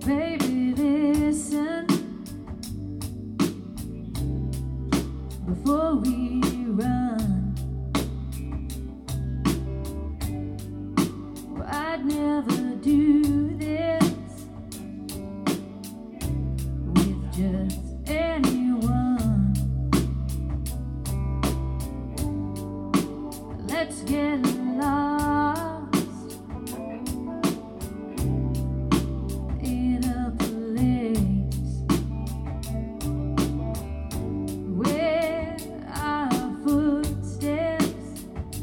Baby, listen before we run. Well, I'd never do this with just anyone. Let's get lost in a place where our footsteps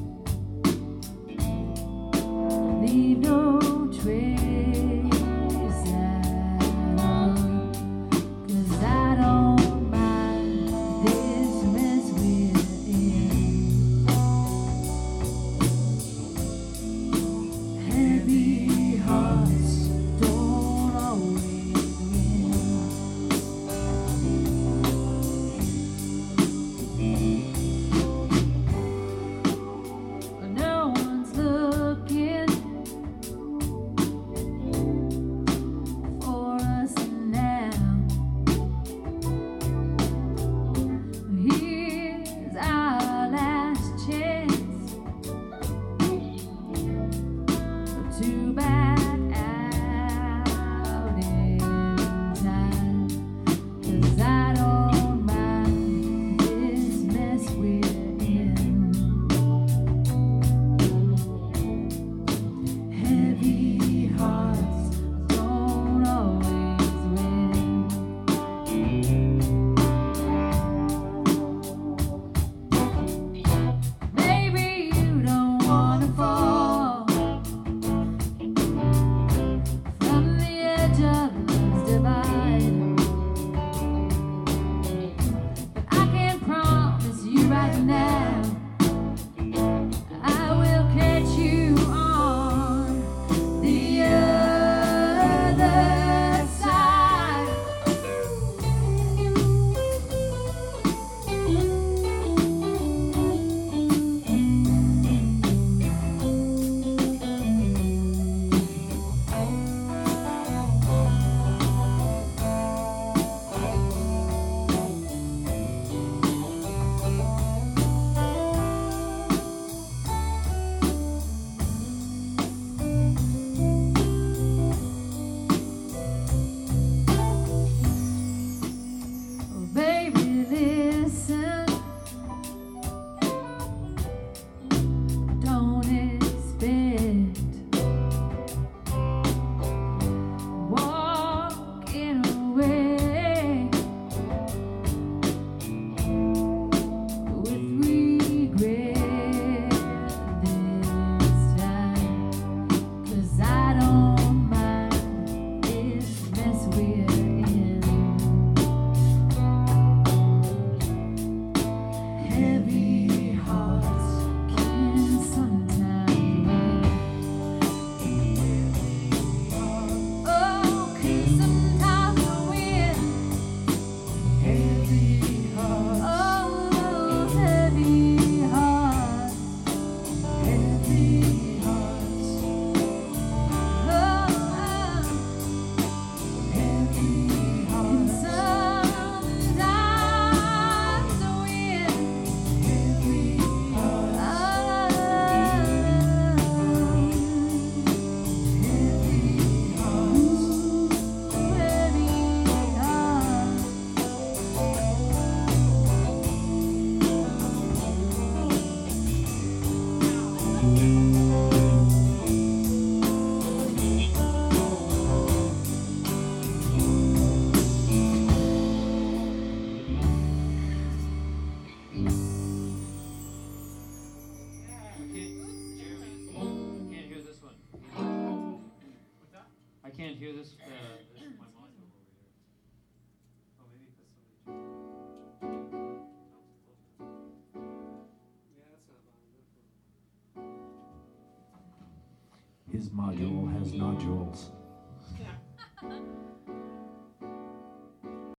leave no trace at all. 'Cause I don't mind this mess we're in. Heavy hearts don't always win. No one's looking for us now. Here's our last chance to back out in time. 'Cause I don't mind this mess we're in. Heavy hearts don't always win. Maybe you don't wanna fall from the edge of love's divide, but I can promise you right now, I will catch you on the other side. Oh, baby, listen. Don't expect walking away with regret this time. 'Cause I don't mind this mess we're in. Heavy hearts can sometimes win. Oh, can sometimes win. Heavy hearts. Oh, heavy hearts. Heavy hearts. Oh, heavy hearts. Can sometimes win. Heavy hearts. Heavy hearts. Heavy hearts. Can't hear this one. What's that? I can't hear this. This is my module over here. Oh, maybe because somebody. Yeah, that's not loud enough. His module has nodules.